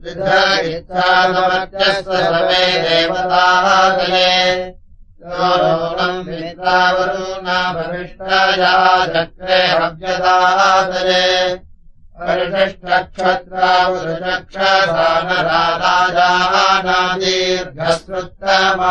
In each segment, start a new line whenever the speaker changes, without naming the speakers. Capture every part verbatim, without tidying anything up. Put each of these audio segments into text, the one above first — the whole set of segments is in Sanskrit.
सर्वे देवतादये योरोणम् मित्रावरुणा भविष्टाया चक्रे हव्यदादये परिषष्टक्षत्रावृचक्षसानराजानादीर्घश्रुत्तमा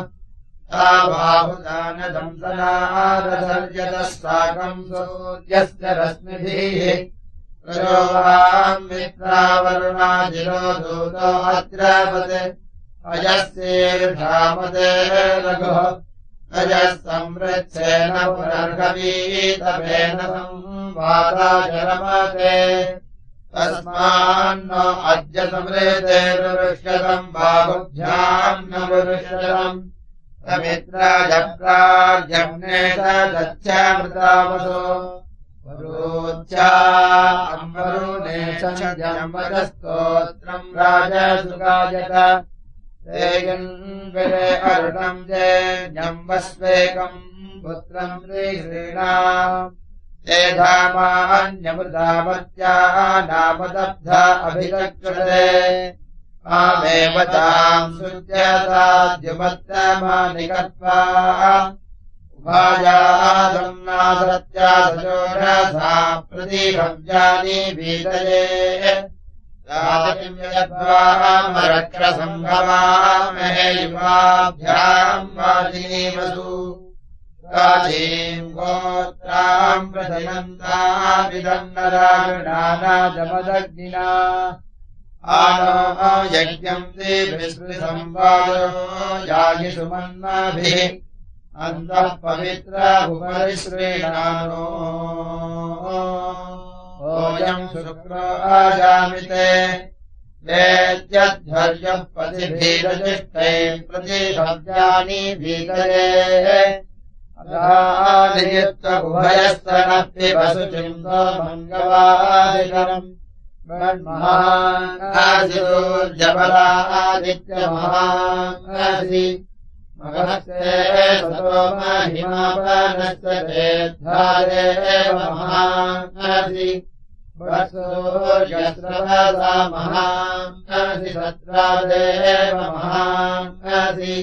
बाहुदानदंसनादसर्जतः साकम् सूर्यस्य रश्मिभिः प्रयोगाम् मित्रावरुणाजिरो दूतो अद्रवत् अजस्येर्धामदे लघुः अजः संवृच्छेन पुनर्गवीतपेन संवादाचरमते तस्मान्नो अद्य समृतेर्वृष्यतम् बाहुभ्याम् न वृष्यतम् समित्राजप्रार्जम्ने स दच्छामृतावसो वरोच्या अम्बरुणे च जम्बदस्तोत्रम् राजसुगायत तेयन्विरे अरुणम् जे जम्बस्वेकम् पुत्रम् श्रीश्रीणाम् ते धामान्यमृतावत्या नामदब्धा अभिलक्षते आमेव ताम् सुत्यताद्युमत्तमानिकत्वा उभायादम् नासत्या सजोरसा प्रतीहव्यानि भीतये राजनिम्यद्वामरक्षसम्भवामहे युवाभ्याम् वाजिनीवसु राजीम् गोत्राम् प्रजयन्ताभिदन्नरागणानादमदग्निना आनो यज्ञम् देभिस्मृसंवादो यायिषुमन्नाभिः अन्तः पवित्रभुवरिश्रेणानो ओयम् शुक्रो आजामिते वेद्यध्वर्यः पतिभिरजिष्टैः प्रतिहव्यानि भीतये अदानियुक्तुभयस्तनः पिबसु चिन्तो मङ्गवादिकरम् महादित्यमहासि महस्ते सतो महिमापनस्य तेद्धारेव महासि वत्सूर्यस्रवसा महासि सत्रादेव महासि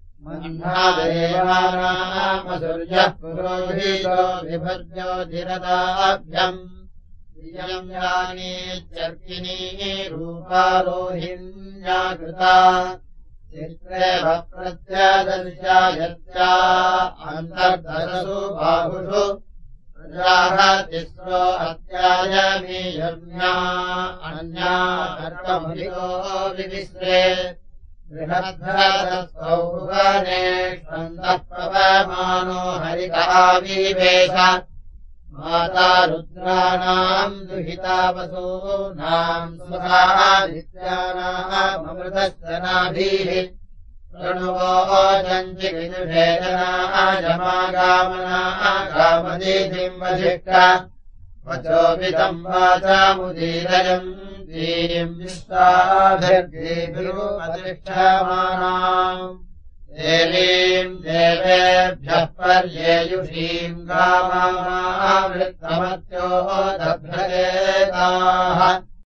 मह्नादेवानामसूर्यः पुरोहितो विभज्यो धिरदाभ्यम् प्रियम् यानीत्यर्किनी रूपा रोहिण्या कृता चित्रेव प्रत्यादर्शा यत्या अन्तर्धरसु बाहुषु प्रजाः तिस्रो अत्यायमीयज्ञा अन्या कर्मभितो विविश्रे बृहद्भरतस्तौ भुवने षण्डः पवमानो हरिकाविवेश माता रुद्राणाम् दुहितावसूनाम् सुखादित्यानामृतस्तनाभिः प्रणवो चञ्चिकिनुषेदनाजमागामनागामदीतिम् वधिष्ठ वचोभितम् वाचामुदीरयम् दीम् विश्वाभिर्गीभिरुपतिष्ठमानाम् देवीम् देवेभ्यः पर्येयुषीम् गामावृत्तमत्यो दभ्रजेताः